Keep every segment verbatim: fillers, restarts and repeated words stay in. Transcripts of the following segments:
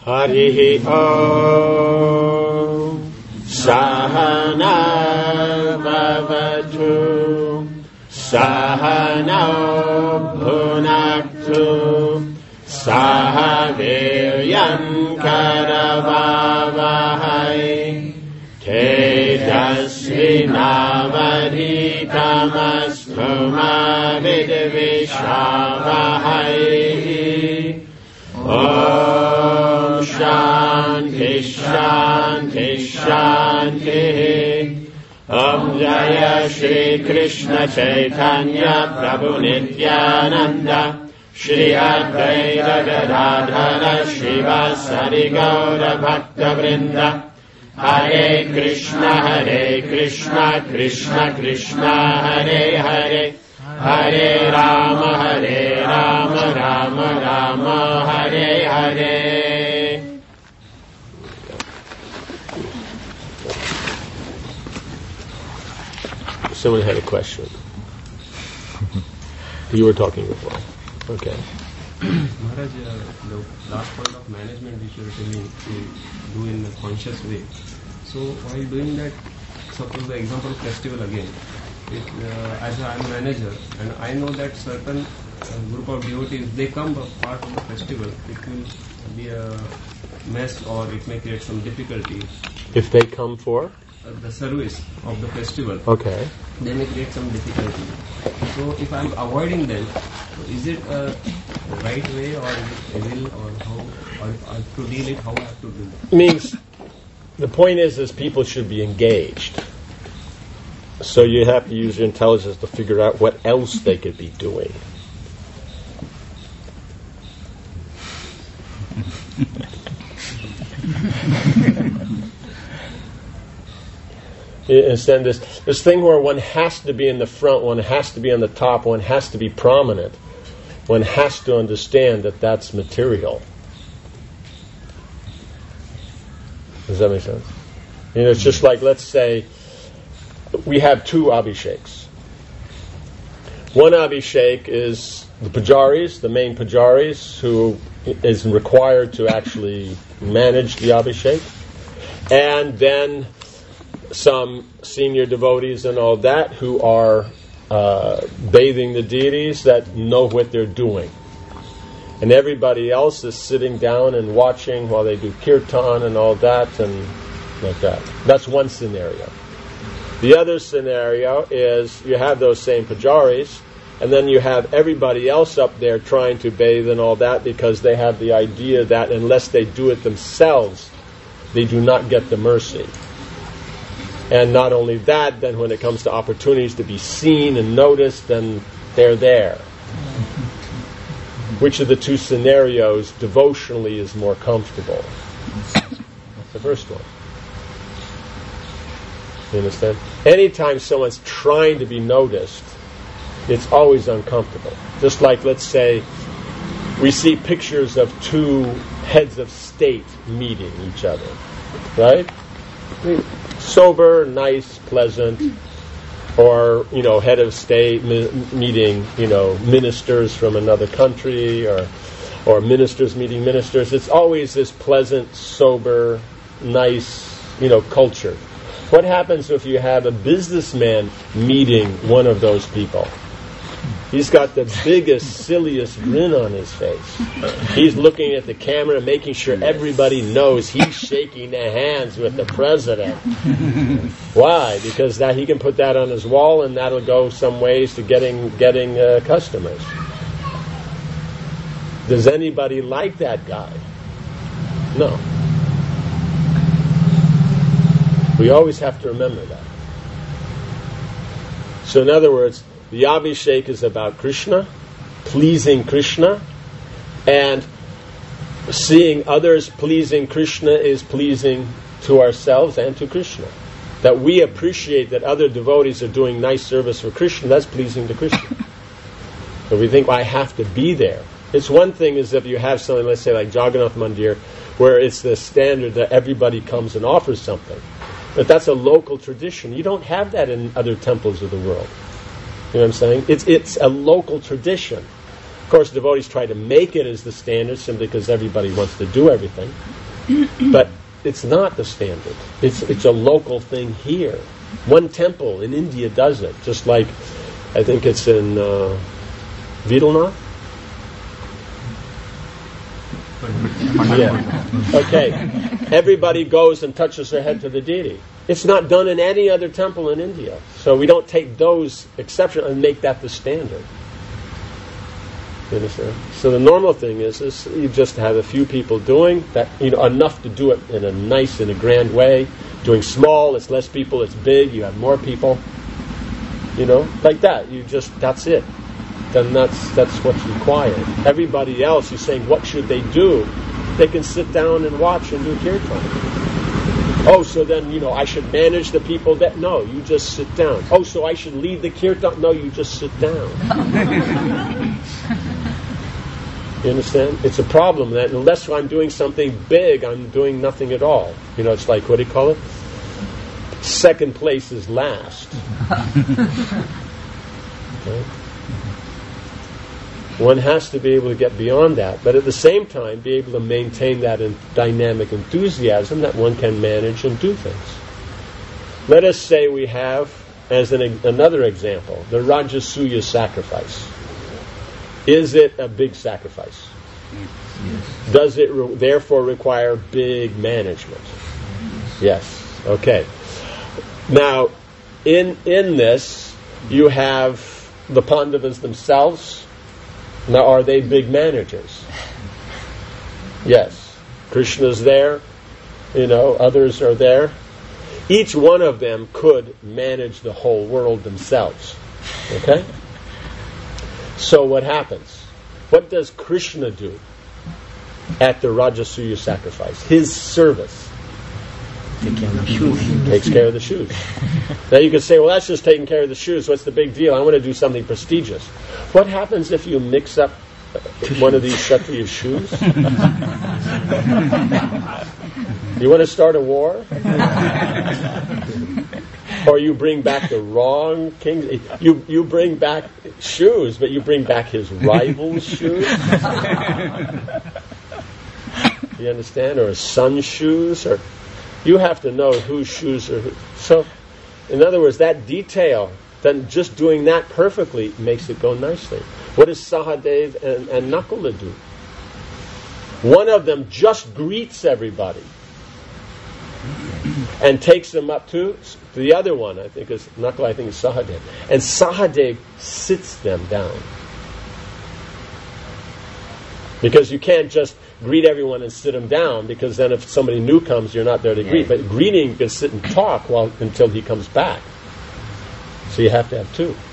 Harihi Om Sahana Bhavatu Sahana Bhunaktu Sahaviryam Karavavahai Tejasvinavadhitamastu ma vidvishavahai. Om Shanti Shanti Shanti. Om Jaya Shri Krishna Chaitanya Prabhu Nityananda Shri Advaita Gadadhara Shivasari Gaura Bhakta Vrinda. Hare Krishna Hare Krishna Krishna Krishna Hare Hare Hare Rama Hare Rama Rama Rama Hare Hare. Someone had a question. You were talking before. Okay. Maharaj, uh, the last point of management which you were telling to do in a conscious way. So while doing that, suppose the example of festival again. It, uh, as I am manager and I know that certain uh, group of devotees, they come a part of the festival, it will be a mess or it may create some difficulty. If they come for? Uh, the service of the festival. Okay. They may create some difficulty. So if I am avoiding them, is it a right way or is it evil or how, or if I have to deal it, how I have to do it? Means, the point is, is people should be engaged. So you have to use your intelligence to figure out what else they could be doing. You understand this, this thing where one has to be in the front, one has to be on the top, one has to be prominent. One has to understand that that's material. Does that make sense? You know, it's just like, let's say, we have two abhisheks. One abhishek is the pujaris, the main pujaris, who is required to actually manage the abhishek. And then some senior devotees and all that who are uh, bathing the deities that know what they're doing. And everybody else is sitting down and watching while they do kirtan and all that and like that. That's one scenario. The other scenario is you have those same pujaris, and then you have everybody else up there trying to bathe and all that because they have the idea that unless they do it themselves, they do not get the mercy. And not only that, then when it comes to opportunities to be seen and noticed, then they're there. Which of the two scenarios devotionally is more comfortable? That's the first one. You understand? Anytime someone's trying to be noticed, it's always uncomfortable. Just like, let's say, we see pictures of two heads of state meeting each other. Right? Sober, nice, pleasant. Or, you know, head of state mi- meeting, you know, ministers from another country, or or ministers meeting ministers. It's always this pleasant, sober, nice, you know, culture. What happens if you have a businessman meeting one of those people? He's got the biggest, silliest grin on his face. He's looking at the camera, making sure everybody knows he's shaking their hands with the president. Why? Because that he can put that on his wall, and that'll go some ways to getting getting uh, customers. Does anybody like that guy? No. We always have to remember that. So in other words, the Abhishek is about Krishna, pleasing Krishna, and seeing others pleasing Krishna is pleasing to ourselves and to Krishna. That we appreciate that other devotees are doing nice service for Krishna, that's pleasing to Krishna. So we think, well, I have to be there. It's one thing is if you have something, let's say like Jagannath Mandir, where it's the standard that everybody comes and offers something. But that's a local tradition. You don't have that in other temples of the world. You know what I'm saying? It's it's a local tradition. course, devotees try to make it as the standard simply because everybody wants to do everything. But it's not the standard. It's it's a local thing here. One temple in India does it, just like I think it's in uh, Vidalnath. Yeah. Okay. Everybody goes and touches their head to the deity. It's not done in any other temple in India. So we don't take those exceptions and make that the standard. You understand? So the normal thing is, is you just have a few people doing that, you know, enough to do it in a nice, in a grand way. Doing small, it's less people. It's big, you have more people. You know, like that. You just, that's it. Then that's that's what's required. Everybody else, you're saying, what should they do? They can sit down and watch and do kirtan. Oh, so then, you know, I should manage the people that... No, you just sit down. Oh, so I should lead the kirtan? No, you just sit down. You understand? It's a problem that unless I'm doing something big, I'm doing nothing at all. You know, it's like, what do you call it? Second place is last. Okay? One has to be able to get beyond that, but at the same time be able to maintain that in dynamic enthusiasm that one can manage and do things. Let us say we have, as an, another example, the Rajasuya sacrifice. Is it a big sacrifice? Yes. Does it re- therefore require big management? Yes. Okay. Now, in in this, you have the Pandavas themselves. Now, are they big managers? Yes. Krishna's there. You know, others are there. Each one of them could manage the whole world themselves. Okay? So what happens? What does Krishna do at the Rajasuya sacrifice? His service. Take care of the shoes. Takes care of the shoes. Now you could say, well, that's just taking care of the shoes. What's the big deal? I want to do something prestigious. What happens if you mix up one of these Kshatriya shoes? You want to start a war? Or you bring back the wrong king? You you bring back shoes, but you bring back his rival's shoes? You understand? Or his son's shoes? Or you have to know whose shoes are who. So, in other words, that detail, then just doing that perfectly makes it go nicely. What does Sahadev and, and Nakula do? One of them just greets everybody and takes them up to the other one, I think is Nakula, I think is Sahadev. And Sahadev sits them down. Because you can't just greet everyone and sit them down, because then if somebody new comes, you're not there to greet. But greeting, you can sit and talk while until he comes back. So you have to have two.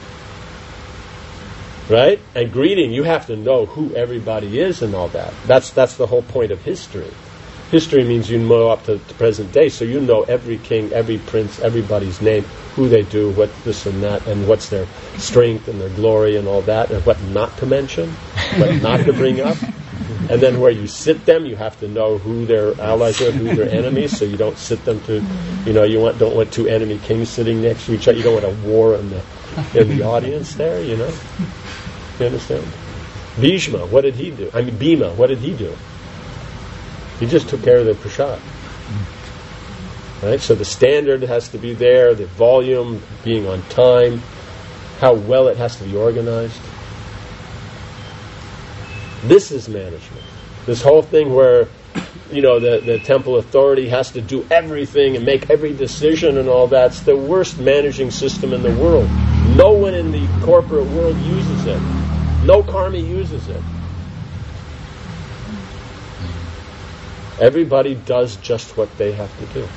Right? And greeting, you have to know who everybody is and all that. That's that's the whole point of history. History means you know up to the present day, so you know every king, every prince, everybody's name, who they do, what this and that, and what's their strength and their glory and all that, and what not to mention, what not to bring up. And then where you sit them, you have to know who their allies are, who their enemies, so you don't sit them to, you know, you want, don't want two enemy kings sitting next to each other. You don't want a war in the in the audience there, you know. You understand? Bhishma, what did he do? I mean, Bhima, what did he do? He just took care of the prasad. Right? So the standard has to be there, the volume, being on time, how well it has to be organized. This is management. This whole thing where, you know, the, the temple authority has to do everything and make every decision and all that's the worst managing system in the world. No one in the corporate world uses it. No karmi uses it. Everybody does just what they have to do.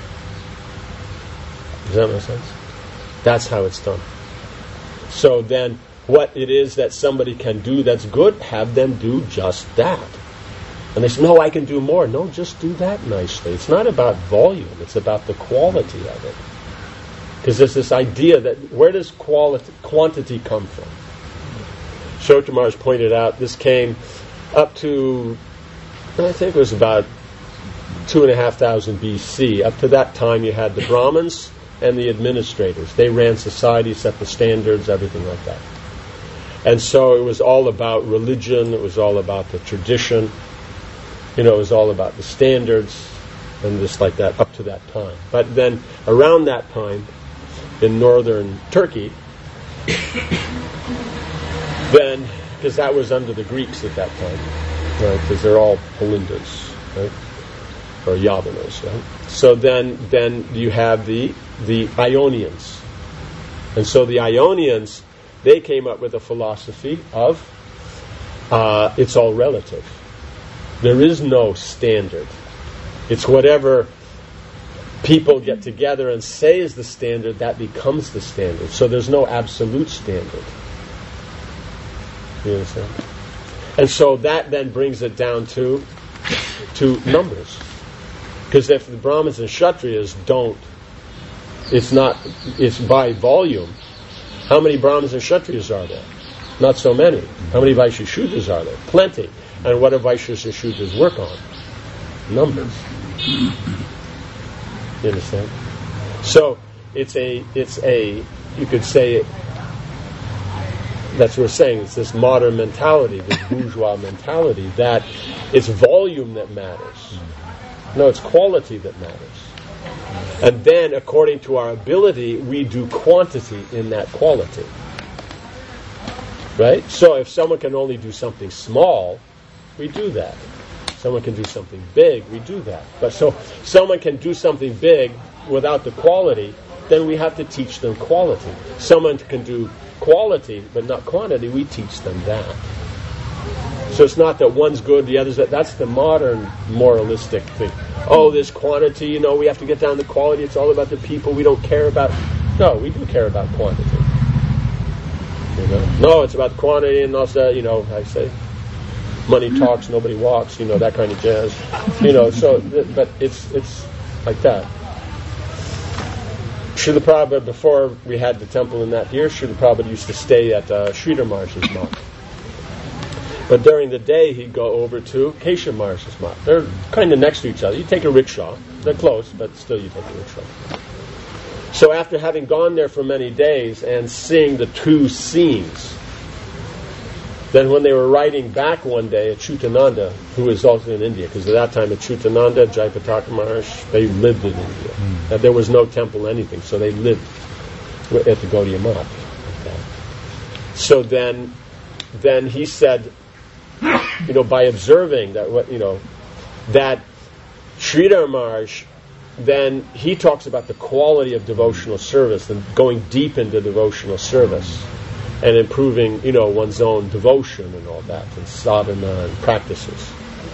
Does that make sense? That's how it's done. So then, what it is that somebody can do that's good, have them do just that. And they say, no, I can do more. No, just do that nicely. It's not about volume. It's about the quality of it. Because there's this idea that, where does quality, quantity come from? Shotamar has pointed out, this came up to, I think it was about two and a half thousand B C. Up to that time, you had the Brahmins and the administrators. They ran society, set the standards, everything like that. And so it was all about religion, it was all about the tradition, you know, it was all about the standards, and just like that up to that time. But then around that time, in northern Turkey, then, because that was under the Greeks at that time, right, because they're all Palindas, right, or Yavanas, right? So then, then you have the the Ionians. And so the Ionians, they came up with a philosophy of uh, it's all relative. There is no standard. It's whatever people get together and say is the standard, that becomes the standard. So there's no absolute standard. You understand? And so that then brings it down to to numbers. Because if the Brahmins and Kshatriyas don't, it's not, it's by volume. How many Brahmins and Kshatriyas are there? Not so many. How many Vaishyas Shudras are there? Plenty. And what do Vaishyas and Shudras work on? Numbers. You understand? So it's a, it's a, you could say, that's what we're saying, it's this modern mentality, this bourgeois mentality, that it's volume that matters. No, it's quality that matters. And then, according to our ability, we do quantity in that quality. Right? So if someone can only do something small, we do that. Someone can do something big, we do that. But so someone can do something big without the quality, then we have to teach them quality. Someone can do quality but not quantity, we teach them that. So it's not that one's good, the other's that. That's the modern moralistic thing. Oh, this quantity, you know, we have to get down to quality. It's all about the people. We don't care about... No, we do care about quantity. You know? No, it's about quantity, and also, you know, I say, money talks, nobody walks, you know, that kind of jazz. You know, so, but it's it's like that. Srila Prabhupada, before we had the temple in that year, Srila Prabhupada used to stay at uh, Sridhar Maharaj's mount. But during the day, he'd go over to Keshav Maharaj's mount. They're kind of next to each other. You take a rickshaw. They're close, but still you take a rickshaw. So after having gone there for many days and seeing the two scenes, then when they were riding back one day, Achyutananda, who was also in India, because at that time Achyutananda, Jayapataka Maharaj, they lived in India. Mm. And there was no temple, anything, so they lived at the Gaudiya Math. Okay. So then, then he said, you know, by observing that, what you know, that Sridhar Maharaj, then he talks about the quality of devotional service and going deep into devotional service and improving, you know, one's own devotion and all that, and sadhana and practices.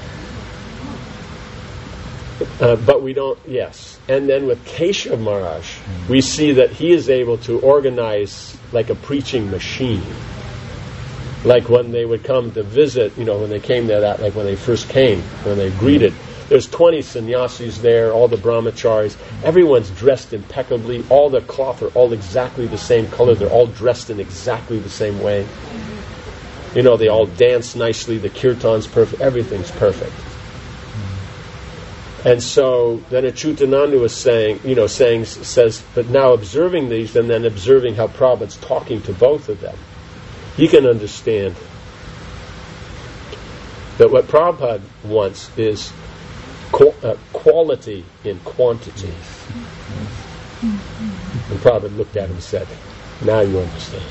Uh, but we don't, yes. And then with Keshav Maharaj, we see that he is able to organize like a preaching machine. Like when they would come to visit, you know, when they came there, that like when they first came, when they greeted, there's twenty sannyasis there, all the brahmacharis, everyone's dressed impeccably, all the cloth are all exactly the same color, they're all dressed in exactly the same way. You know, they all dance nicely, the kirtan's perfect, everything's perfect. And so then Achyutananda was saying, you know, saying, says, but now observing these and then observing how Prabhupada's talking to both of them, you can understand that what Prabhupada wants is qu- uh, quality in quantity. And Prabhupada looked at him and said, now you understand.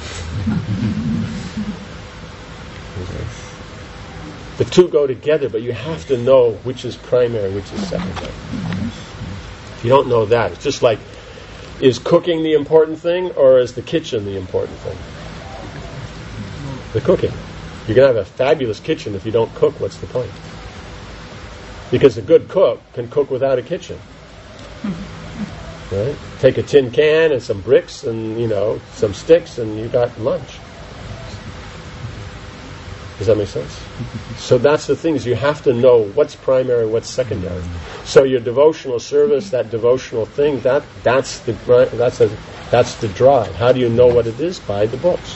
The two go together, but you have to know which is primary, which is secondary. If you don't know that, it's just like, is cooking the important thing or is the kitchen the important thing? The cooking. You're going to have a fabulous kitchen. If you don't cook, what's the point? Because a good cook can cook without a kitchen. Right? Take a tin can and some bricks and, you know, some sticks and you got lunch. Does that make sense? So that's the thing, is you have to know what's primary, what's secondary. So your devotional service, that devotional thing, that that's the that's a, that's the drive. How do you know what it is? By the books.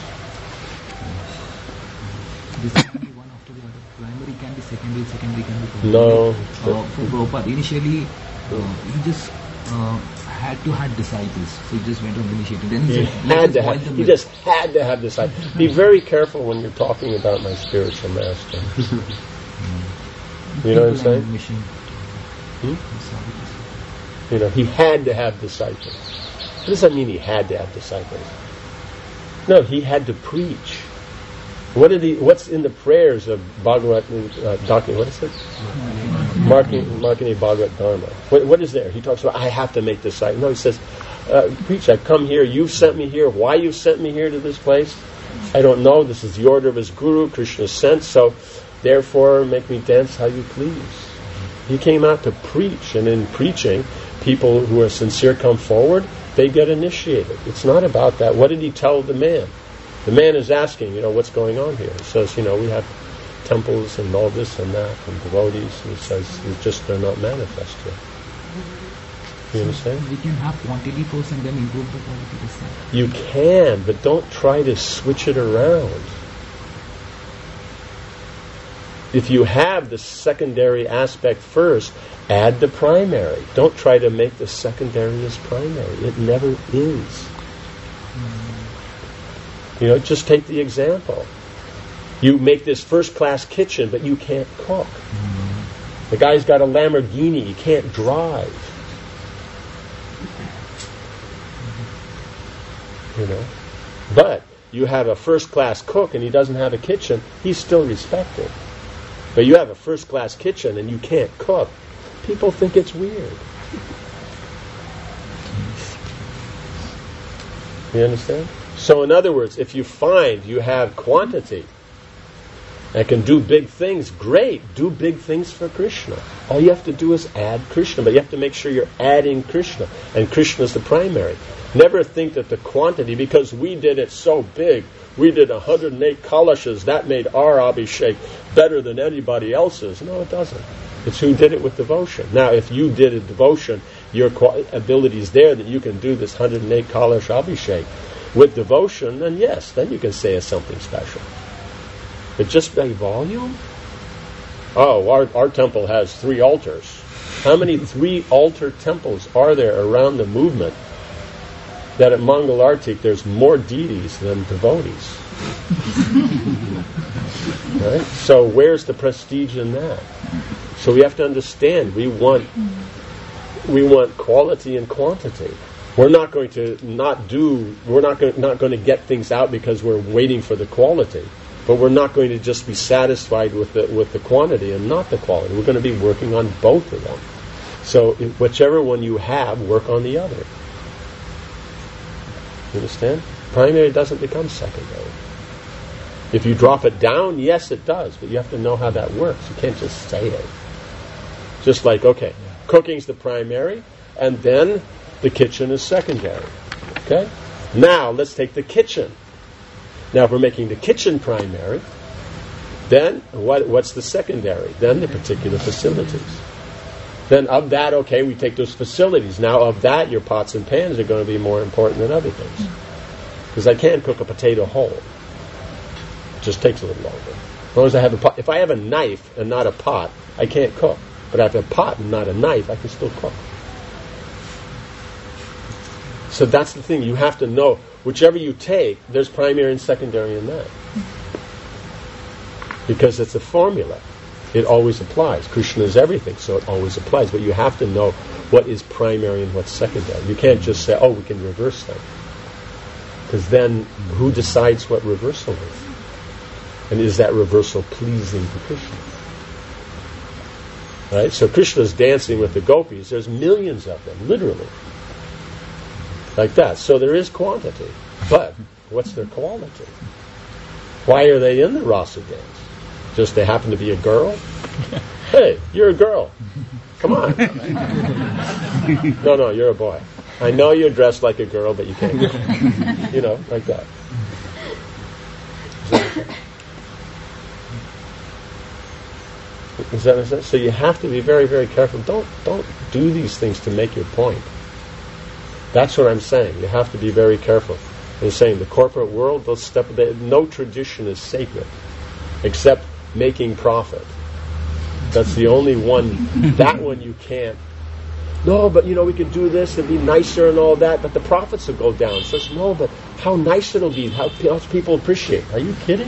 This can be one after the other. Primary can be secondary, secondary can be primary. No. Uh, for Prabhupada, initially uh, he just uh, had to have disciples, so he just went on initiating. Then He he said, "Let had us to boil have, the he milk." just had to have disciples. Be very careful when you're talking about my spiritual master. You know what I'm People saying? and mission. Hmm? I'm sorry. You know, he had to have disciples. What does that mean, he had to have disciples? No, he had to preach. What did he? What's in the prayers of Bhagavat? Uh, Dharma, what is it? Marking, Markini Bhagavat Dharma. What, what is there? He talks about, I have to make disciples. No, he says, uh, preach. I've come here. You've sent me here. Why you've sent me here to this place? I don't know. This is the order of his guru. Krishna sent. So, therefore, make me dance how you please. He came out to preach, and in preaching, people who are sincere come forward. They get initiated. It's not about that. What did he tell the man? The man is asking, you know, what's going on here? He says, you know, we have temples and all this and that and devotees. And he says, it's just they're not manifest yet. You understand? We can have quantity first and then improve the quality this time. You can, but don't try to switch it around. If you have the secondary aspect first, add the primary. Don't try to make the secondary as primary. It never is. You know, just take the example. You make this first-class kitchen, but you can't cook. Mm-hmm. The guy's got a Lamborghini, he can't drive. Mm-hmm. You know, but you have a first-class cook and he doesn't have a kitchen, he's still respected. But you have a first-class kitchen and you can't cook, people think it's weird. You understand? So in other words, if you find you have quantity and can do big things, great, do big things for Krishna. All you have to do is add Krishna, but you have to make sure you're adding Krishna, and Krishna is the primary. Never think that the quantity, because we did it so big, we did one hundred eight kalashas, that made our Abhishek better than anybody else's. No, it doesn't. It's who did it with devotion. Now, if you did a devotion, your ability is there that you can do this one hundred eight kalash Abhishek with devotion, then yes, then you can say it's something special. But just by volume? Oh, our, our temple has three altars. How many three altar temples are there around the movement that at Mangalartik there's more deities than devotees? Right? So where's the prestige in that? So we have to understand, we want we want quality and quantity. We're not going to not do, we're not going, not going to get things out because we're waiting for the quality. But we're not going to just be satisfied with the with the quantity and not the quality. We're going to be working on both of them. So whichever one you have, work on the other. You understand? Primary doesn't become secondary. If you drop it down, yes it does, but you have to know how that works. You can't just say it. Just like, okay, cooking's the primary, and then the kitchen is secondary. Okay? Now, let's take the kitchen. Now, if we're making the kitchen primary, then what, what's the secondary? Then the particular facilities. Then of that, okay, we take those facilities. Now, of that, your pots and pans are going to be more important than other things. Because I can't cook a potato whole. It just takes a little longer. As long as I have a pot. If I have a knife and not a pot, I can't cook. But if I have a pot and not a knife, I can still cook. So that's the thing. You have to know, whichever you take, there's primary and secondary in that. Because it's a formula. It always applies. Krishna is everything, so it always applies. But you have to know what is primary and what's secondary. You can't just say, oh, we can reverse them. Because then, who decides what reversal is? And is that reversal pleasing to Krishna? Right? So Krishna's dancing with the gopis. There's millions of them, literally. Like that. So there is quantity. But what's their quality? Why are they in the rasa dance? Just they happen to be a girl? Hey, you're a girl. Come on. No, no, you're a boy. I know you're dressed like a girl, but you can't. You know, like that. Does that make sense? So you have to be very, very careful. Don't don't do these things to make your point. That's what I'm saying. You have to be very careful. I'm saying the corporate world, those step, they, no tradition is sacred, except making profit. That's the only one. That one you can't. no, but you know, we could do this and be nicer and all that, but the profits will go down. So it's, no, but how nice it'll be, how, how people appreciate. Are you kidding?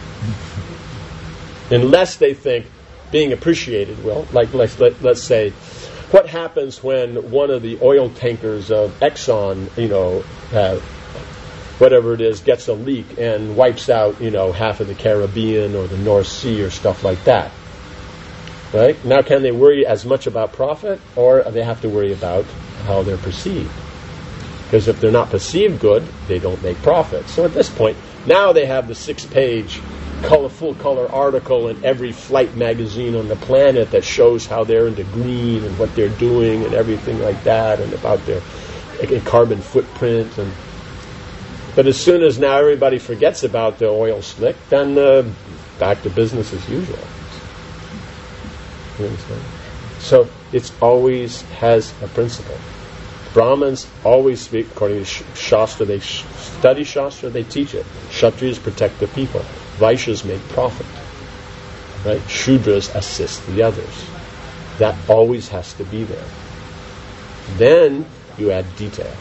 Unless they think being appreciated will, like let's, let, let's say, what happens when one of the oil tankers of Exxon, you know, uh, whatever it is, gets a leak and wipes out, you know, half of the Caribbean or the North Sea or stuff like that? Right? Now, can they worry as much about profit, or they have to worry about how they're perceived? Because if they're not perceived good, they don't make profit. So at this point, now they have the six-page color, full color article in every flight magazine on the planet that shows how they're into green and what they're doing and everything like that, and about their carbon footprint. And but as soon as now everybody forgets about the oil slick, then uh, back to business as usual. You understand? So it's always has a principle. Brahmins always speak according to Shastra. They sh- study Shastra, they teach it. Kshatriyas protect the people. Vaishyas make profit. Right? Shudras assist the others. That always has to be there. Then you add detail.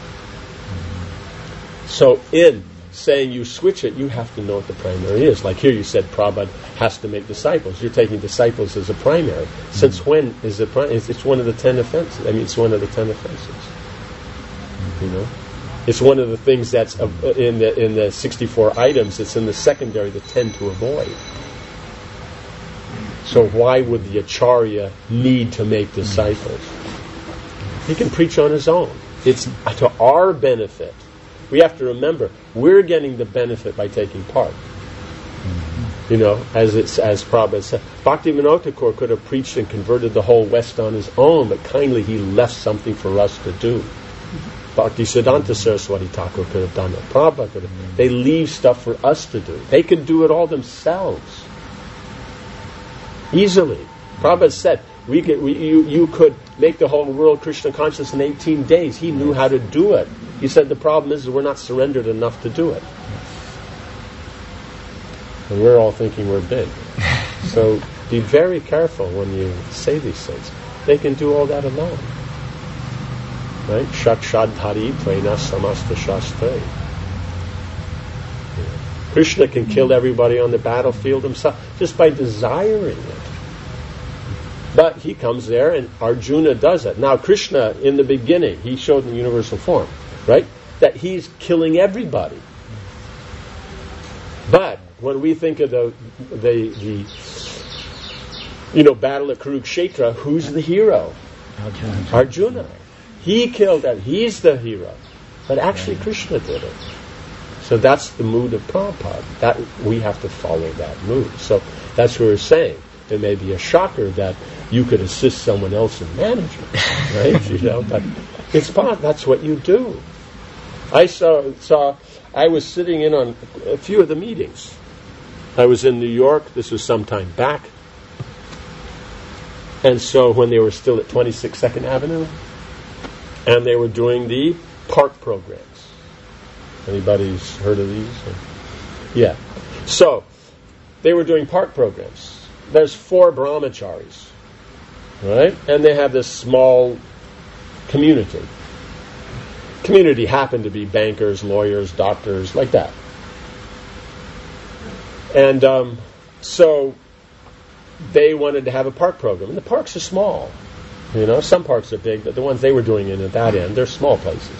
So in saying you switch it, you have to know what the primary is. Like here you said Prabhupada has to make disciples. You're taking disciples as a primary. Since when is it primary? It's one of the ten offenses. I mean, it's one of the ten offenses. You know? It's one of the things that's in the in the sixty-four items. It's in the secondary, the ten to avoid. So why would the Acharya need to make disciples? He can preach on his own. It's to our benefit. We have to remember, we're getting the benefit by taking part. You know, as it's as Prabhupada said, Bhaktivinoda Thakur could have preached and converted the whole West on his own, but kindly he left something for us to do. Bhaktisiddhanta Saraswati Thakur could have done it. Prabhupada could have. They leave stuff for us to do. They could do it all themselves. Easily. Prabhupada said, we could, we, you, you could make the whole world Krishna conscious in eighteen days. He knew how to do it. He said the problem is we're not surrendered enough to do it. And we're all thinking we're big. So be very careful when you say these things. They can do all that alone. Right? Shakshadhari tvena samasta shastre. Krishna can kill everybody on the battlefield himself just by desiring it. But he comes there and Arjuna does it. Now Krishna, in the beginning, he showed in the universal form, right, that he's killing everybody. But when we think of the the, the you know battle at Kurukshetra, who's the hero? Arjuna. Arjuna. He killed that. He's the hero. But actually Krishna did it. So that's the mood of Prabhupada. That we have to follow that mood. So that's what we're saying. It may be a shocker that you could assist someone else in management, right? You know, but it's part. That's what you do. I saw, saw. I was sitting in on a few of the meetings. I was in New York. This was some time back, and so when they were still at twenty-six Second Avenue, and they were doing the park programs. Anybody's heard of these? Yeah. So they were doing park programs. There's four brahmacharis, right? And they have this small community. Community happened to be bankers, lawyers, doctors, like that. And um, so they wanted to have a park program. And the parks are small. You know, some parks are big, but the ones they were doing in at that end, they're small places.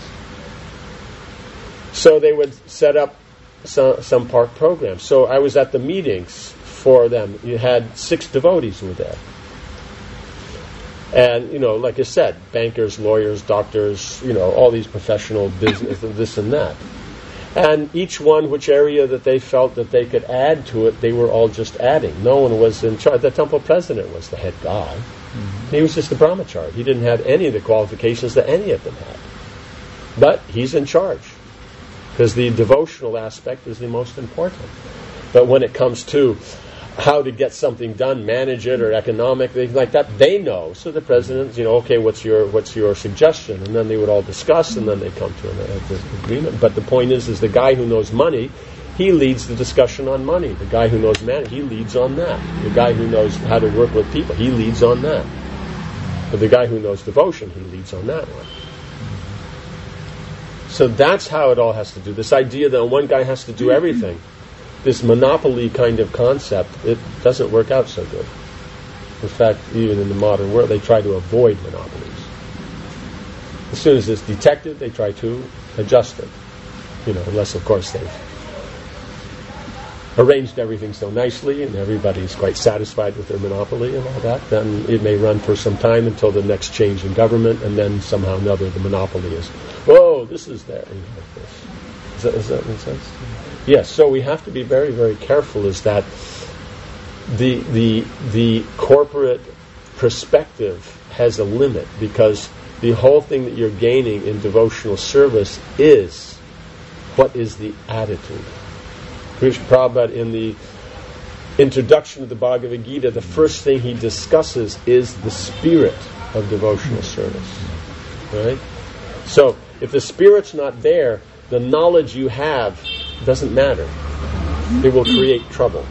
So they would set up some, some park programs. So I was at the meetings for them. You had six devotees who were there. And, you know, like I said, bankers, lawyers, doctors, you know, all these professional business, this and that. And each one, which area that they felt that they could add to it, they were all just adding. No one was in charge. The temple president was the head guy. Mm-hmm. He was just a brahmachari. He didn't have any of the qualifications that any of them had. But he's in charge. Because the devotional aspect is the most important. But when it comes to how to get something done, manage it, or economic things like that, they know. So the president, you know, okay, what's your what's your suggestion? And then they would all discuss, and then they come to an, an agreement. But the point is, is the guy who knows money, he leads the discussion on money. The guy who knows management, he leads on that. The guy who knows how to work with people, he leads on that. But the guy who knows devotion, he leads on that one. So that's how it all has to do. This idea that one guy has to do everything, this monopoly kind of concept, it doesn't work out so good. In fact, even in the modern world, they try to avoid monopolies. As soon as it's detected, they try to adjust it. You know, unless, of course, they've arranged everything so nicely and everybody's quite satisfied with their monopoly and all that, then it may run for some time until the next change in government, and then somehow or another the monopoly is, whoa, this is there. And like this. Does that, does that make sense? Yes, so we have to be very, very careful is that the the the corporate perspective has a limit, because the whole thing that you're gaining in devotional service is what is the attitude. Krishna Prabhupada, in the introduction of the Bhagavad Gita, the first thing he discusses is the spirit of devotional service. Right? So, if the spirit's not there, the knowledge you have doesn't matter. It will create trouble.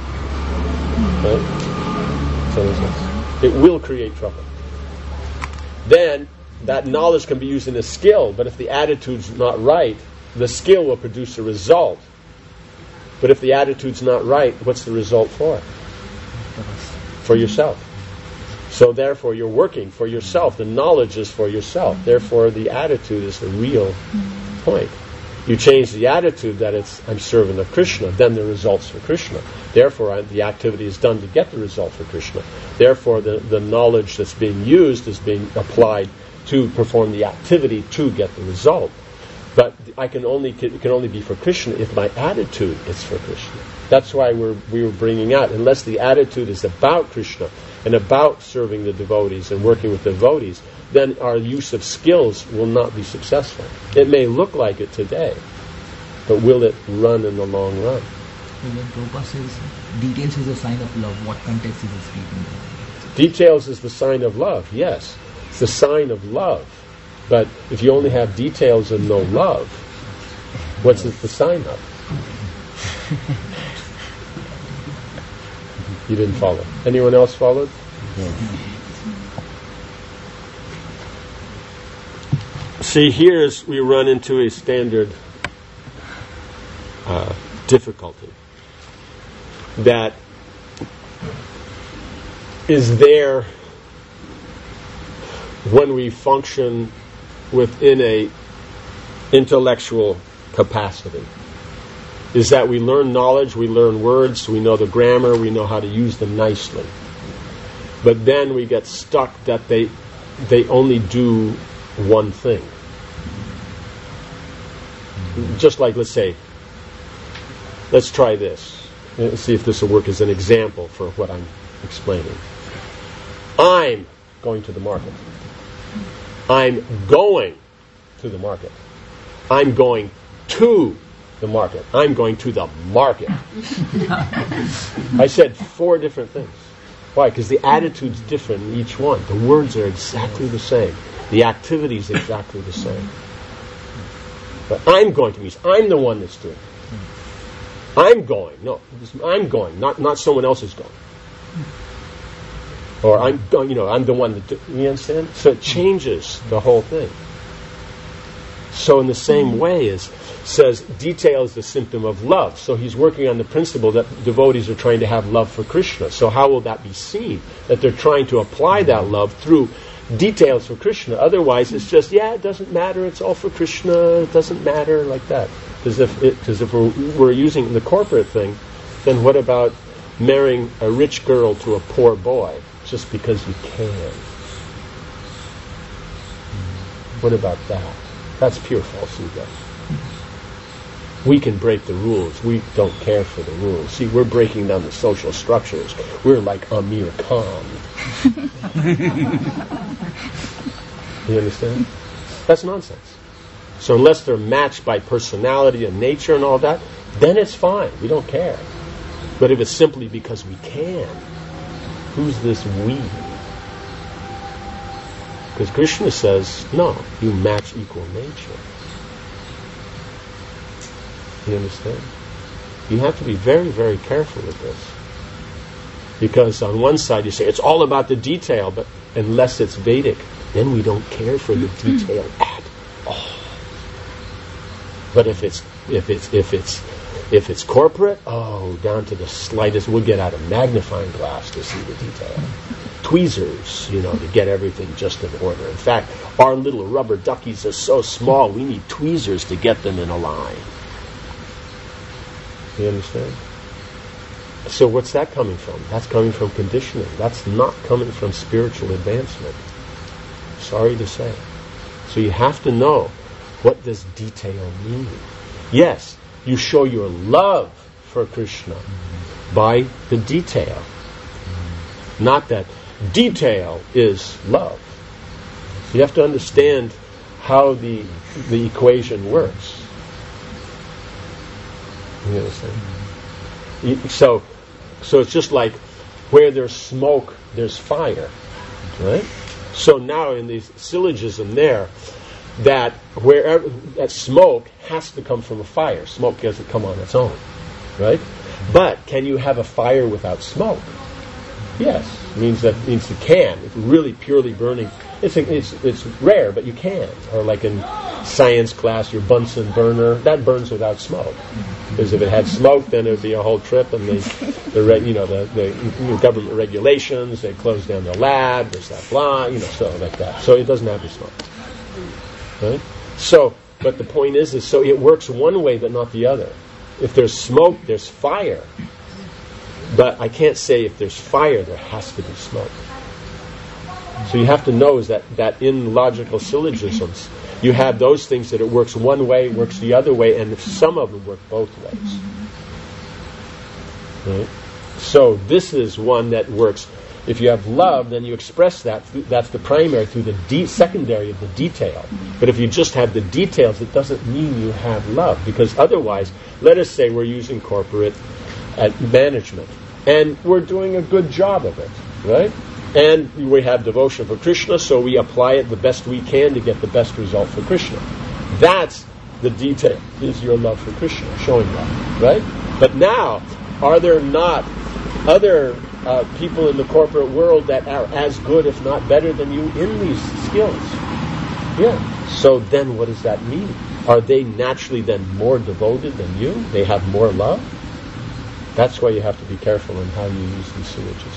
Right? So it will create trouble. Then, that knowledge can be used in a skill, but if the attitude's not right, the skill will produce a result. But if the attitude's not right, what's the result for? For yourself. So therefore you're working for yourself. The knowledge is for yourself. Therefore the attitude is the real point. You change the attitude that it's, I'm servant of Krishna, then the result's for Krishna. Therefore I, the activity is done to get the result for Krishna. Therefore the, the knowledge that's being used is being applied to perform the activity to get the result. But I can only it can only be for Krishna if my attitude is for Krishna. That's why we're we were bringing out, unless the attitude is about Krishna and about serving the devotees and working with the devotees, then our use of skills will not be successful. It may look like it today, but will it run in the long run? When Prabhupada says details is a sign of love, what context is he speaking? Details is the sign of love, yes. It's the sign of love. But if you only have details and no love, what's it the sign of? You didn't follow. Anyone else followed? Yeah. See, here's we run into a standard uh, difficulty that is there when we function within a intellectual capacity. Is that we learn knowledge, we learn words, we know the grammar, we know how to use them nicely. But then we get stuck that they they only do one thing. Just like, let's say, let's try this. Let's see if this will work as an example for what I'm explaining. I'm going to the market. I'm going to the market. I'm going to the market. I'm going to the market. I said four different things. Why? Because the attitude's different in each one. The words are exactly the same. The activity is exactly the same. But I'm going to means I'm the one that's doing it. I'm going. No, I'm going. Not not someone else is going. Or I'm, you know, I'm the one that do, you understand? So it changes the whole thing. So in the same way as says detail is the symptom of love. So he's working on the principle that devotees are trying to have love for Krishna. So how will that be seen? That they're trying to apply that love through details for Krishna. Otherwise it's just, yeah, it doesn't matter, it's all for Krishna, it doesn't matter, like that. Because if, it, cause if we're, we're using the corporate thing, then what about marrying a rich girl to a poor boy? Just because you can. What about that? That's pure false ego. We can break the rules. We don't care for the rules. See, we're breaking down the social structures. We're like Amir Khan. You understand? That's nonsense. So unless they're matched by personality and nature and all that, then it's fine. We don't care. But if it's simply because we can, who's this we? Because Krishna says, no, you match equal nature. You understand? You have to be very, very careful with this. Because on one side you say, it's all about the detail, but unless it's Vedic, then we don't care for the detail at all. But if it's if it's if it's if it's corporate, oh, down to the slightest, we'll get out a magnifying glass to see the detail. Tweezers, you know, to get everything just in order. In fact, our little rubber duckies are so small, we need tweezers to get them in a line. You understand? So what's that coming from? That's coming from conditioning. That's not coming from spiritual advancement. Sorry to say. So you have to know, what does detail mean? Yes, you show your love for Krishna by the detail. Not that detail is love. You have to understand how the the equation works. You understand? So, so it's just like where there's smoke, there's fire, right? So now in the syllogism there, that wherever that smoke has to come from a fire. Smoke doesn't come on its own, right? But can you have a fire without smoke? Yes, it means that means you can. If really purely burning, it's a, it's it's rare, but you can. Or like in science class, your Bunsen burner that burns without smoke. Because if it had smoke, then it would be a whole trip, and the the re, you know the the government regulations, they close down the lab. There's that blah, you know, so like that. So it doesn't have the smoke, right? So, but the point is, is so it works one way, but not the other. If there's smoke, there's fire. But I can't say if there's fire, there has to be smoke. So you have to know is that, that in logical syllogisms, you have those things that it works one way, works the other way, and some of them work both ways. Right? So this is one that works. If you have love, then you express that. That's the primary through the de- secondary of the detail. But if you just have the details, it doesn't mean you have love. Because otherwise, let us say we're using corporate uh, management. And we're doing a good job of it, right? And we have devotion for Krishna, so we apply it the best we can to get the best result for Krishna. That's the detail, is your love for Krishna, showing love, right? But now, are there not other uh, people in the corporate world that are as good, if not better than you in these skills? Yeah. So then what does that mean? Are they naturally then more devoted than you? They have more love? That's why you have to be careful in how you use these syllogisms.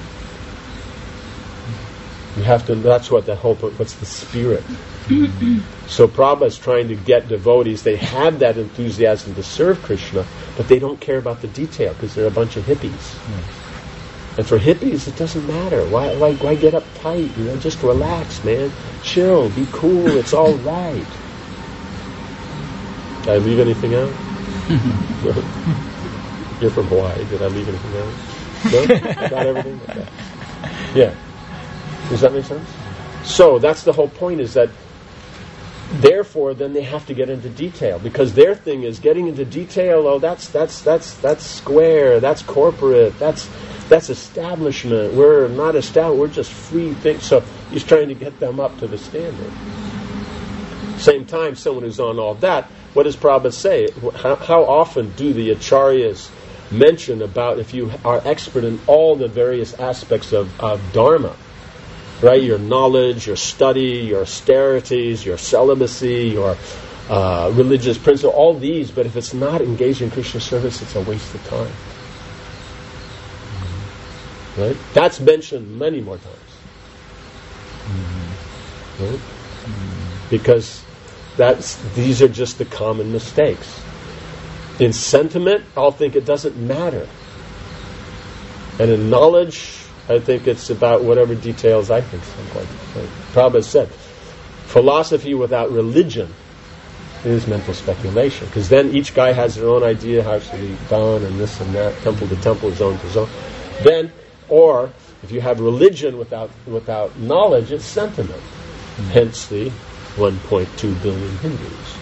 You have to, that's what the whole, what's the spirit? So Prabhupada is trying to get devotees, they have that enthusiasm to serve Krishna, but they don't care about the detail because they're a bunch of hippies. Mm. And for hippies, it doesn't matter. Why, why, why get uptight? You know, just relax, man. Chill, be cool, it's all right. Did I leave anything out? You're from Hawaii. Did I leave anything out? No? Got everything? Okay. Yeah. Does that make sense? So that's the whole point, is that therefore then they have to get into detail, because their thing is getting into detail. Oh, that's that's that's that's square, that's corporate, that's that's establishment. We're not established, we're just free things. So he's trying to get them up to the standard. Same time, someone who's on all that, what does Prabhupada say? How, how often do the acharyas mention about if you are expert in all the various aspects of, of Dharma, right? Your knowledge, your study, your austerities, your celibacy, your uh, religious principle, all these, but if it's not engaged in Krishna service, it's a waste of time. Mm-hmm. Right? That's mentioned many more times. Mm-hmm. Right? Mm-hmm. Because that's these are just the common mistakes. In sentiment, I'll think it doesn't matter. And in knowledge, I think it's about whatever details I think someone. Like Prabhupada said, philosophy without religion is mental speculation, because then each guy has their own idea how it should be done, and this and that, temple to temple, zone to zone. Then, or if you have religion without without knowledge, it's sentiment. Mm-hmm. Hence the one point two billion Hindus.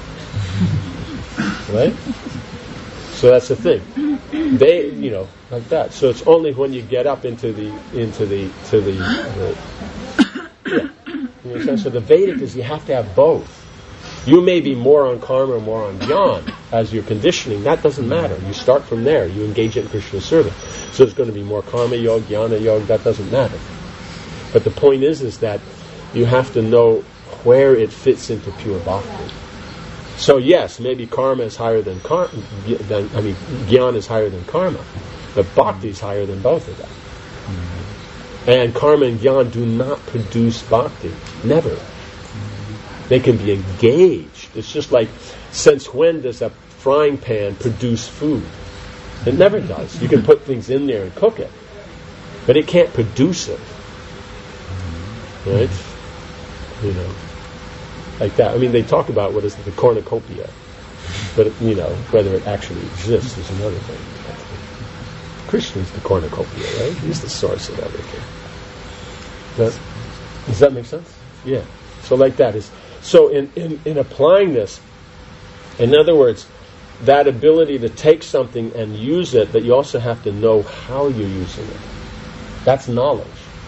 Right? So that's the thing. They, you know, like that. So it's only when you get up into the into the to the, the yeah. You understand? So the Vedic is you have to have both. You may be more on karma or more on jnana as your conditioning. That doesn't matter. You start from there. You engage in Krishna service. So it's going to be more karma yoga, jnana yoga. That doesn't matter. But the point is, is that you have to know where it fits into pure bhakti. So yes, maybe karma is higher than karma. Than, I mean, jnana is higher than karma, but bhakti is higher than both of them. Mm-hmm. And karma and jnana do not produce bhakti. Never. Mm-hmm. They can be engaged. It's just like, since when does a frying pan produce food? It never does. You can put things in there and cook it, but it can't produce it. Right? You know, like that. I mean, they talk about what is it, the cornucopia, but it, you know, whether it actually exists is another thing. Krishna's the cornucopia, right? He's the source of everything. That, does that make sense? Yeah. So like that is. So in, in, in applying this, in other words, that ability to take something and use it, but you also have to know how you're using it. That's knowledge.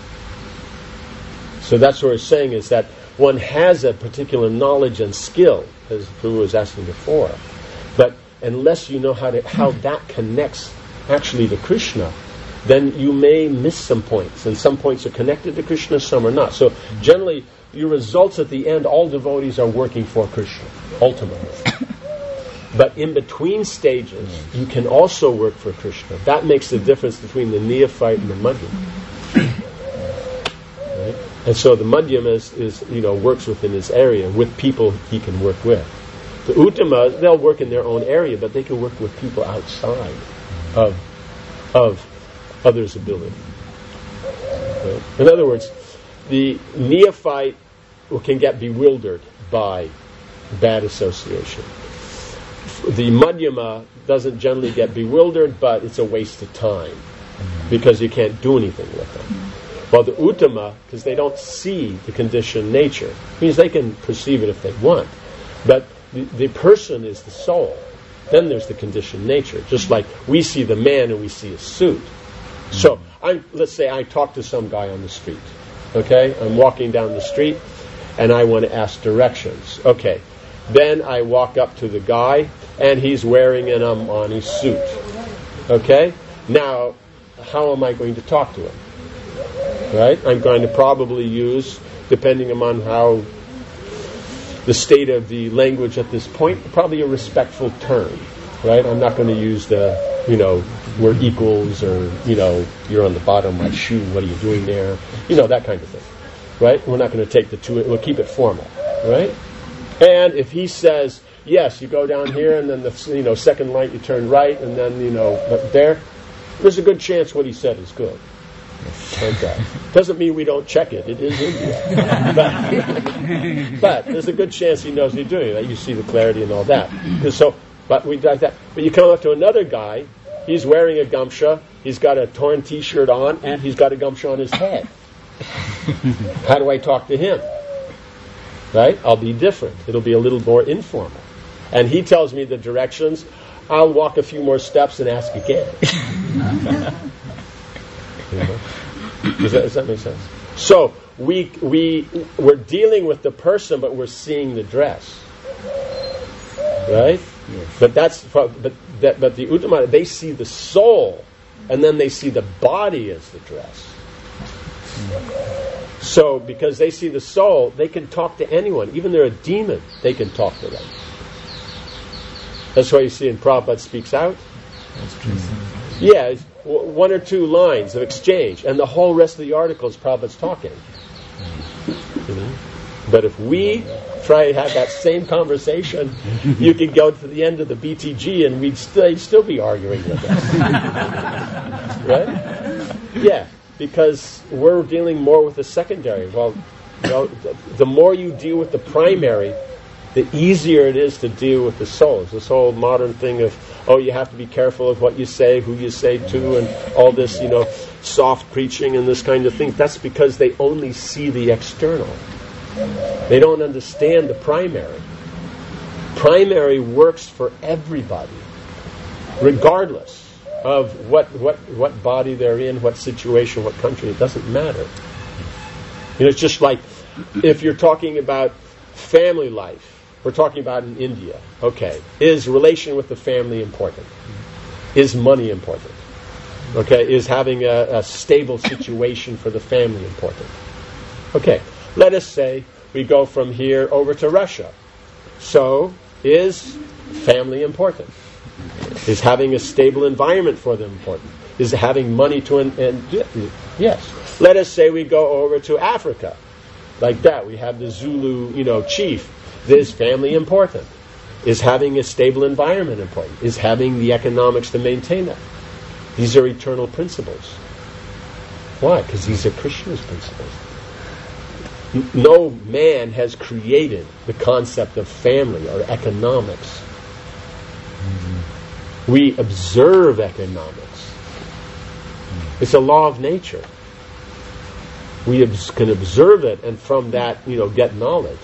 So that's what we're saying, is that one has a particular knowledge and skill, as Prabhu was asking before. But unless you know how to, how that connects actually to Krishna, then you may miss some points. And some points are connected to Krishna, some are not. So generally, your results at the end, all devotees are working for Krishna, ultimately. But in between stages, you can also work for Krishna. That makes the difference between the neophyte and the madhyam. Right? And so the madhyam is, is, you know, works within his area with people he can work with. The uttama, they'll work in their own area, but they can work with people outside of of others' ability. Right? In other words, the neophyte can get bewildered by bad association. The madhyama doesn't generally get bewildered, but it's a waste of time because you can't do anything with them. While the uttama, because they don't see the conditioned nature, means they can perceive it if they want, but the, the person is the soul. Then there's the conditioned nature. Just like we see the man and we see a suit. So I, let's say I talk to some guy on the street. Okay, I'm walking down the street and I want to ask directions. Okay, then I walk up to the guy and he's wearing an um, on his suit. Okay, now how am I going to talk to him? Right, I'm going to probably use, depending upon how the state of the language at this point, probably a respectful term. Right, I'm not going to use the, you know, we're equals, or, you know, you're on the bottom of my shoe, what are you doing there? You know, that kind of thing. Right? We're not going to take the two, we'll keep it formal. Right? And if he says, yes, you go down here, and then the, you know, second light you turn right, and then, you know, but there, there's a good chance what he said is good. Like that. Doesn't mean we don't check it. It is India. but, but there's a good chance he knows what he's doing. Right? You see the clarity and all that. So, but we like that. But you come up to another guy, he's wearing a gamsha, he's got a torn t-shirt on, and he's got a gamsha on his head. How do I talk to him? Right? I'll be different. It'll be a little more informal. And he tells me the directions. I'll walk a few more steps and ask again. You know? Does that, does that make sense? So we we we're dealing with the person, but we're seeing the dress, right? Yes. But that's but that but the uttama, they see the soul, and then they see the body as the dress. Mm-hmm. So because they see the soul, they can talk to anyone, even they're a demon, they can talk to them. That's why you see in Prabhupada Speaks Out. That's true. Yeah, it's one or two lines of exchange, and the whole rest of the article is Prabhupada's talking. You know? But if we try to have that same conversation, you could go to the end of the B T G and we'd still, still be arguing with us. Right? Yeah, because we're dealing more with the secondary. Well, you know, the, the more you deal with the primary, the easier it is to deal with the soul. It's this whole modern thing of, oh, you have to be careful of what you say, who you say to, and all this, you know, soft preaching and this kind of thing. That's because they only see the external. They don't understand the primary. Primary works for everybody, regardless of what, what, what body they're in, what situation, what country. It doesn't matter. You know, it's just like if you're talking about family life. We're talking about in India. Okay. Is relation with the family important? Is money important? Okay. Is having a, a stable situation for the family important? Okay, let us say we go from here over to Russia. So, is family important? Is having a stable environment for them important? Is having money to... And, and yes. Let us say we go over to Africa. Like that, we have the Zulu, you know, chief. Is family important? Is having a stable environment important? Is having the economics to maintain that? These are eternal principles. Why? Because these are Krishna's principles. No man has created the concept of family or economics. Mm-hmm. We observe economics. Mm-hmm. It's a law of nature. We obs- can observe it, and from that, you know, get knowledge.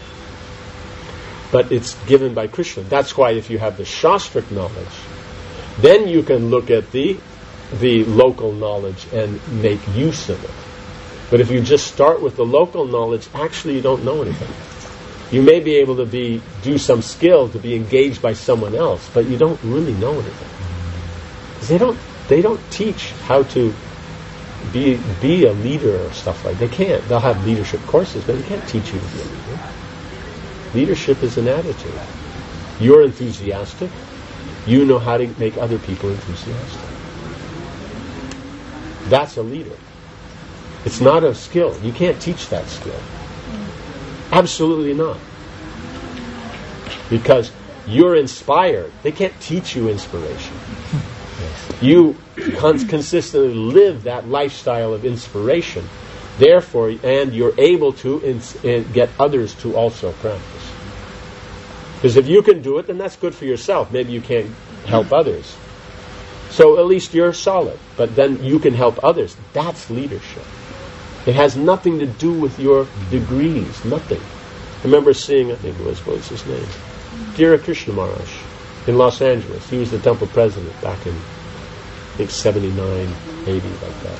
But it's given by Krishna. That's why if you have the Shastric knowledge, then you can look at the the local knowledge and make use of it. But if you just start with the local knowledge, actually you don't know anything. You may be able to be do some skill to be engaged by someone else, but you don't really know anything. Because they don't they don't teach how to be be a leader or stuff like that. They can't. They'll have leadership courses, but they can't teach you to be a leader. Leadership is an attitude. You're enthusiastic. You know how to make other people enthusiastic. That's a leader. It's not a skill. You can't teach that skill. Absolutely not. Because you're inspired. They can't teach you inspiration. You con- consistently live that lifestyle of inspiration. Therefore, and you're able to ins- and get others to also practice. Because if you can do it, then that's good for yourself. Maybe you can't help others. So at least you're solid. But then you can help others. That's leadership. It has nothing to do with your degrees. Nothing. I remember seeing, I think it was, what was his name? Dhira Krishna Maharaj in Los Angeles. He was the temple president back in, I think, seventy-nine, eighty, like that.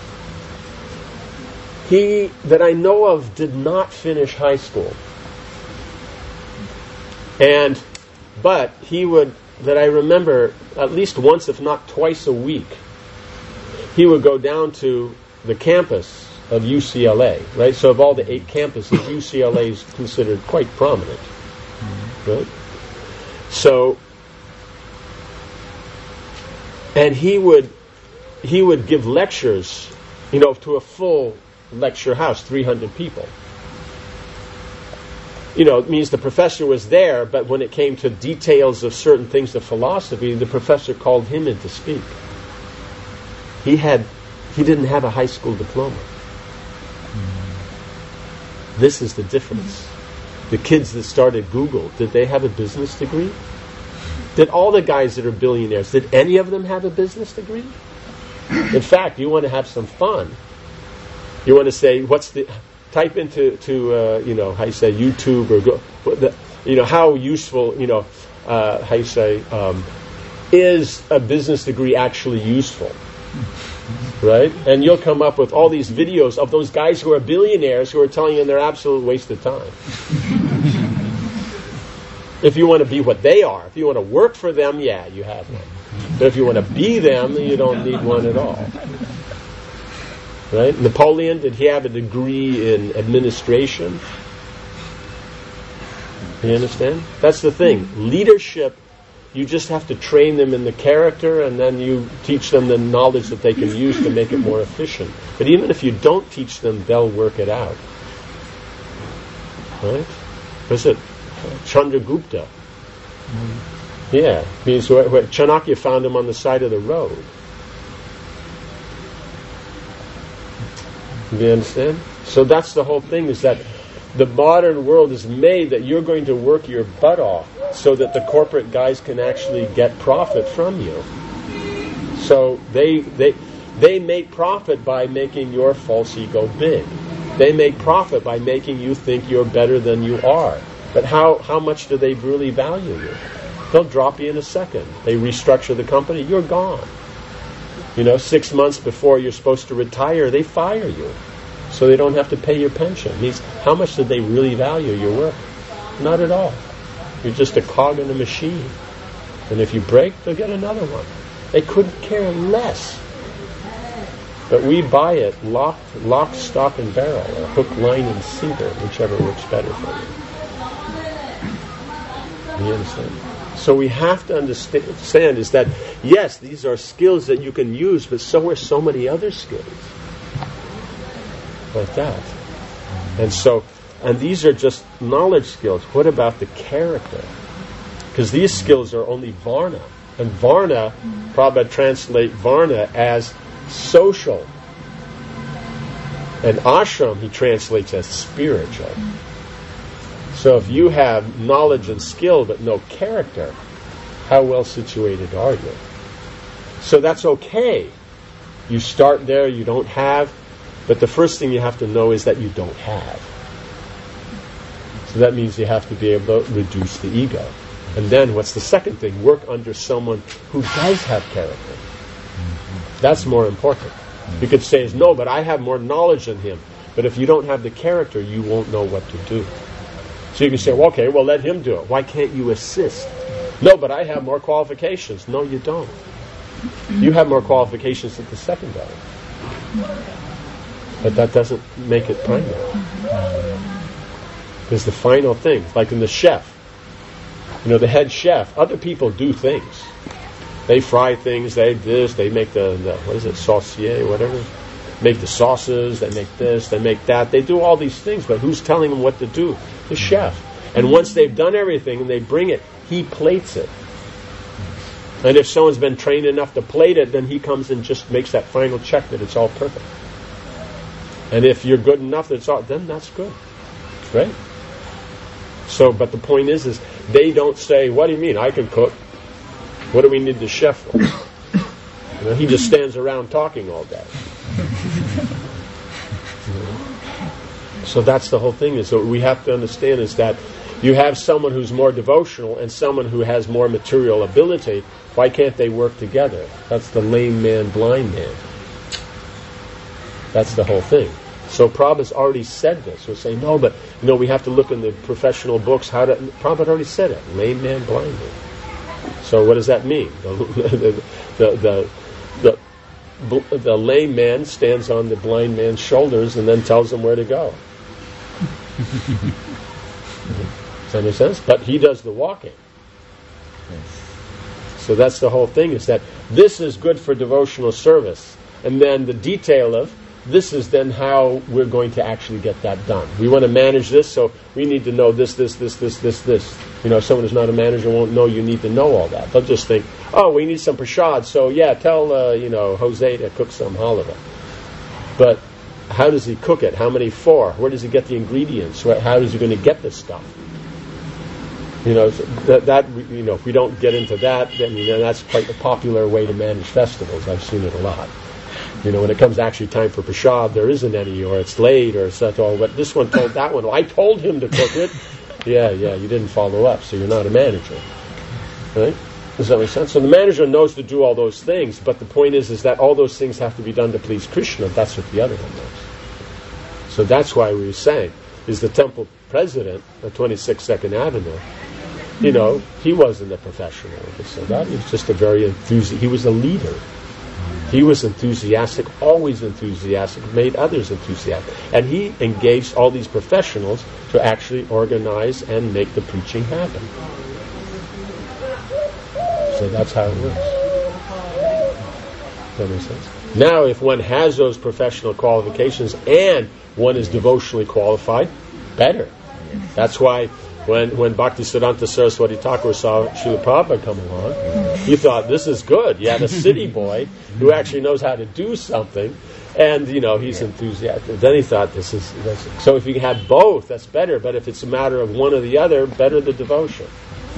He, that I know of, did not finish high school. And, but he would, that I remember, at least once, if not twice a week, he would go down to the campus of U C L A, right? So of all the eight campuses, U C L A is considered quite prominent, mm-hmm. right? So, and he would, he would give lectures, you know, to a full lecture house, three hundred people. You know, it means the professor was there, but when it came to details of certain things of philosophy, the professor called him in to speak. He had, he didn't have a high school diploma. Mm-hmm. This is the difference. Mm-hmm. The kids that started Google, did they have a business degree? Did all the guys that are billionaires, did any of them have a business degree? In fact, you want to have some fun. You want to say, what's the... Type into, to uh, you know, how you say, YouTube or go, the, you know, how useful, you know, uh, how you say, um, is a business degree actually useful? Right? And you'll come up with all these videos of those guys who are billionaires who are telling you they're absolute waste of time. If you want to be what they are, if you want to work for them, yeah, you have one. But if you want to be them, then you don't need one at all. Right? Napoleon, did he have a degree in administration? You understand? That's the thing. Leadership, you just have to train them in the character, and then you teach them the knowledge that they can use to make it more efficient. But even if you don't teach them, they'll work it out. Right? What's it? Chandragupta. Yeah. Means where, where Chanakya found him on the side of the road. You understand? So that's the whole thing, is that the modern world is made that you're going to work your butt off so that the corporate guys can actually get profit from you. So they they they make profit by making your false ego big. They make profit by making you think you're better than you are. But how, how much do they really value you? They'll drop you in a second. They restructure the company, you're gone. You know, six months before you're supposed to retire, they fire you. So they don't have to pay your pension. It means, how much did they really value your work? Not at all. You're just a cog in a machine. And if you break, they'll get another one. They couldn't care less. But we buy it lock, lock, stock, and barrel, or hook, line, and sinker, whichever works better for you. You understand? So we have to understand is that, yes, these are skills that you can use, but so are so many other skills. Like that. And so, and these are just knowledge skills. What about the character? Because these skills are only varna. And varna, Prabhupada translate varna as social. And ashram he translates as spiritual. So if you have knowledge and skill but no character, how well situated are you? So that's okay. You start there, you don't have, but the first thing you have to know is that you don't have. So that means you have to be able to reduce the ego. And then what's the second thing? Work under someone who does have character. That's more important. You could say, no, but I have more knowledge than him. But if you don't have the character, you won't know what to do. So you can say, well, okay, well, let him do it. Why can't you assist? No, but I have more qualifications. No, you don't. You have more qualifications at the secondary. But that doesn't make it primary. Because the final thing, like in the chef, you know, the head chef, other people do things. They fry things, they this, they make the, the what is it, saucier, whatever. Make the sauces, they make this, they make that. They do all these things, but who's telling them what to do? The chef. And once they've done everything and they bring it, he plates it. And if someone's been trained enough to plate it, then he comes and just makes that final check that it's all perfect. And if you're good enough that it's all, then that's good. Great. So, but the point is, is they don't say, what do you mean, I can cook? What do we need the chef for? You know, he just stands around talking all day. So that's the whole thing. Is so we have to understand is that you have someone who's more devotional and someone who has more material ability. Why can't they work together? That's the lame man, blind man. That's the whole thing. So Prabhupada's already said this. We're saying, no, but you know, we have to look in the professional books. How to? Prabhupada already said it. Lame man, blind man. So what does that mean? The the the the, the, the lame man stands on the blind man's shoulders and then tells him where to go. Does that make sense? But he does the walking. Yes. So that's the whole thing, is that this is good for devotional service. And then the detail of this is then how we're going to actually get that done. We want to manage this, so we need to know this, this, this, this, this, this. You know, someone who's not a manager won't know you need to know all that. They'll just think, oh, we need some prasad, so yeah, tell, uh, you know, Jose to cook some halava. But how does he cook it? How many for? Where does he get the ingredients? How is he going to get this stuff? You know, that, that you know, if we don't get into that, then you know that's quite a popular way to manage festivals. I've seen it a lot. You know, when it comes actually time for prasad, there isn't any, or it's late, or such all. But this one told that one, well, I told him to cook it. Yeah, yeah, you didn't follow up, so you're not a manager, right? Does that make sense? So the manager knows to do all those things, but the point is, is that all those things have to be done to please Krishna. That's what the other one knows. So that's why we were saying, is the temple president at twenty-six Second Avenue. You know, he wasn't a professional. So that was just a very enthusiastic. He was a leader. He was enthusiastic, always enthusiastic, made others enthusiastic. And he engaged all these professionals to actually organize and make the preaching happen. So that's how it works. Does that make sense? Now, if one has those professional qualifications and one is devotionally qualified, better. That's why when when Bhaktisiddhanta Saraswati Thakur saw Srila Prabhupada come along, he thought, this is good. You have a city boy who actually knows how to do something, and, you know, he's enthusiastic. Then he thought, this is... This. So if you can have both, that's better. But if it's a matter of one or the other, better the devotion.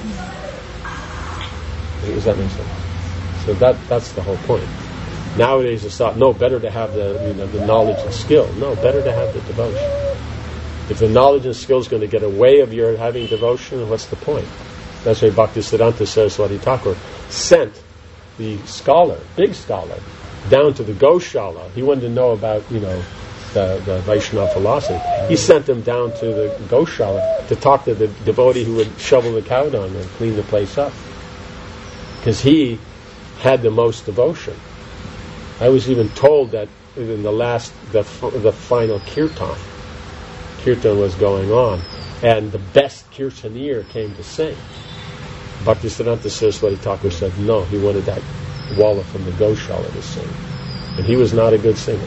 Does that make sense? So that that's the whole point. Nowadays it's thought, no, better to have the, you know, the knowledge and skill. No, better to have the devotion. If the knowledge and skill is going to get away of your having devotion, what's the point? That's why Bhaktisiddhanta Saraswati Thakur sent the scholar, big scholar, down to the Goshala. He wanted to know about, you know, the, the Vaishnava philosophy. He sent him down to the Goshala to talk to the devotee who would shovel the cow dung and clean the place up. Because he had the most devotion. I was even told that in the last, the the final kirtan. Kirtan was going on, and the best kirtaneer came to sing. Bhaktisiddhanta Saraswati Thakur said no, he wanted that Walla from the Goshala to sing, and he was not a good singer.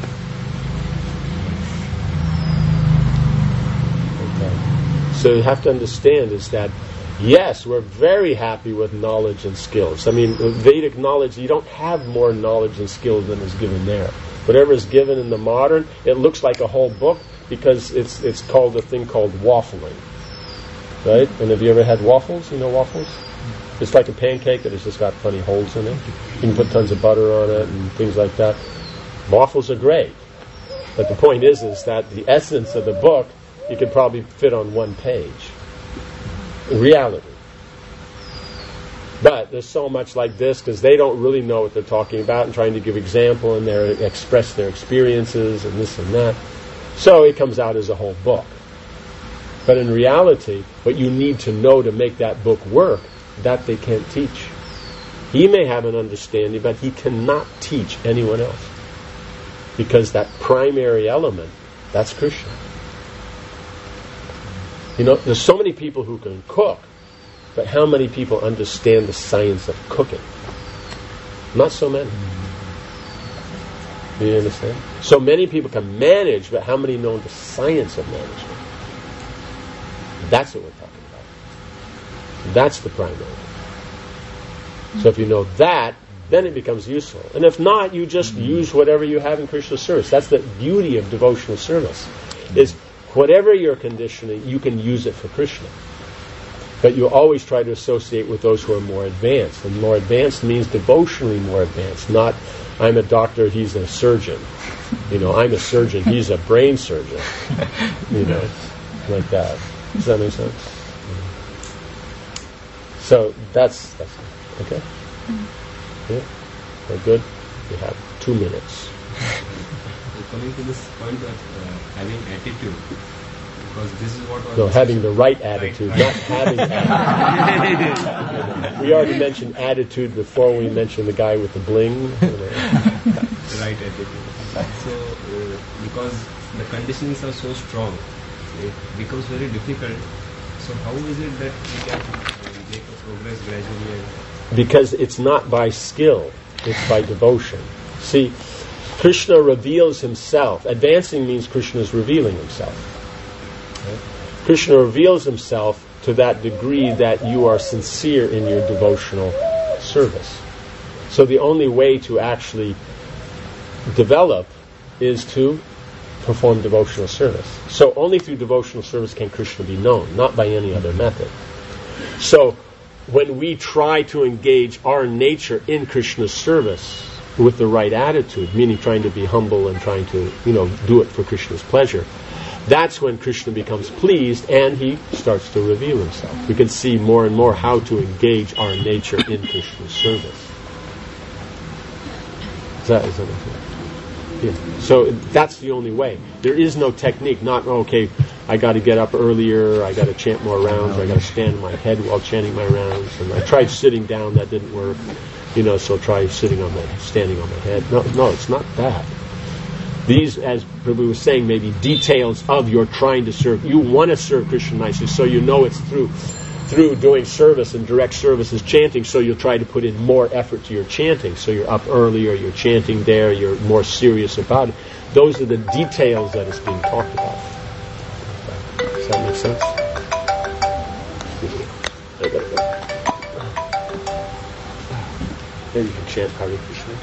Okay. So you have to understand is that yes, we're very happy with knowledge and skills. I mean, Vedic knowledge, you don't have more knowledge and skills than is given there. Whatever is given in the modern, it looks like a whole book because it's it's called a thing called waffling. Right? And have you ever had waffles? You know waffles? It's like a pancake that has just got funny holes in it. You can put tons of butter on it and things like that. Waffles are great. But the point is, is that the essence of the book, you could probably fit on one page. Reality. But there's so much like this because they don't really know what they're talking about and trying to give example and their express their experiences and this and that. So it comes out as a whole book. But in reality, what you need to know to make that book work, that they can't teach. He may have an understanding, but he cannot teach anyone else. Because that primary element, that's Krishna. You know, there's so many people who can cook, but how many people understand the science of cooking? Not so many. Do you understand? So many people can manage, but how many know the science of management? That's what we're talking about. That's the primary. So if you know that, then it becomes useful. And if not, you just use whatever you have in Krishna's service. That's the beauty of devotional service, is whatever your conditioning, you can use it for Krishna. But you always try to associate with those who are more advanced. And more advanced means devotionally more advanced, not I'm a doctor, he's a surgeon. You know, I'm a surgeon, he's a brain surgeon. You know, like that. Does that make sense? Mm-hmm. So that's, that's okay? Yeah? We're good? We have two minutes. Coming to this point of uh, having attitude, because this is what was no, having the right attitude, right. Not having attitude. We already mentioned attitude before we mentioned the guy with the bling. You know. Right attitude. So, uh, because the conditions are so strong, it becomes very difficult. So how is it that we can make a progress gradually? Because it's not by skill, it's by devotion. See, Krishna reveals himself. Advancing means Krishna is revealing himself. Right? Krishna reveals himself to that degree that you are sincere in your devotional service. So the only way to actually develop is to perform devotional service. So only through devotional service can Krishna be known, not by any other method. So when we try to engage our nature in Krishna's service with the right attitude, meaning trying to be humble and trying to, you know, do it for Krishna's pleasure, that's when Krishna becomes pleased and he starts to reveal himself. We can see more and more how to engage our nature in Krishna's service. Is that, is that okay? Yeah. So that's the only way. There is no technique, not, okay, I got to get up earlier, I got to chant more rounds, or I got to stand on my head while chanting my rounds, and I tried sitting down, that didn't work. You know, so try sitting on my, standing on my head. No, no, it's not that. These, as Prabhu was saying, may be details of your trying to serve. You want to serve Krishna nicely, so you know it's through through doing service, and direct service is chanting, so you'll try to put in more effort to your chanting. So you're up earlier, you're chanting there, you're more serious about it. Those are the details that is being talked about. Does that make sense? I gotta go. Maybe you can chant Hare Krishna.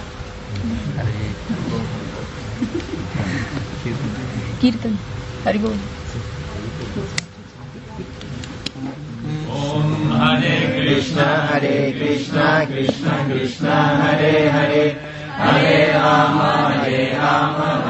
Kirtan. Hare Bol. Om Hare Krishna, Hare Krishna, Krishna Krishna, Hare Hare, Hare Rama, Hare Rama,